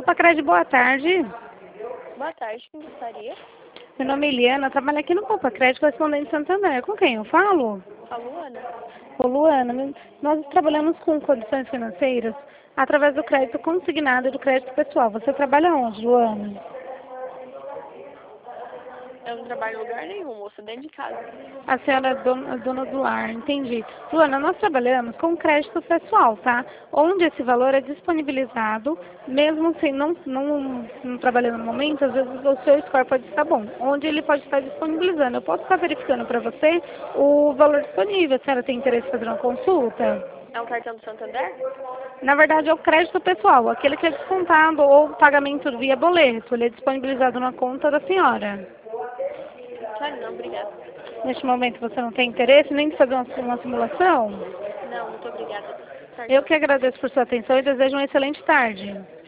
Poupa Crédito, boa tarde. Boa tarde, quem gostaria? Meu nome é Eliana, eu trabalho aqui no Poupa Crédito, correspondente de Santander. Com quem eu falo? A Luana? Ô Luana, nós trabalhamos com condições financeiras através do crédito consignado e do crédito pessoal. Você trabalha onde, Luana? Eu não trabalho em lugar nenhum, moça, dentro de casa. A senhora é dona do lar, entendi. Luana, nós trabalhamos com crédito pessoal, tá? Onde esse valor é disponibilizado, mesmo sem não trabalhando no momento, às vezes o seu score pode estar bom. Onde ele pode estar disponibilizando. Eu posso estar verificando para você o valor disponível. A senhora tem interesse em fazer uma consulta? É um cartão do Santander? Na verdade, é o crédito pessoal, aquele que é descontado ou pagamento via boleto. Ele é disponibilizado na conta da senhora. Claro, não, obrigada. Neste momento você não tem interesse nem de fazer uma simulação? Não, muito obrigada. Eu que agradeço por sua atenção e desejo uma excelente tarde.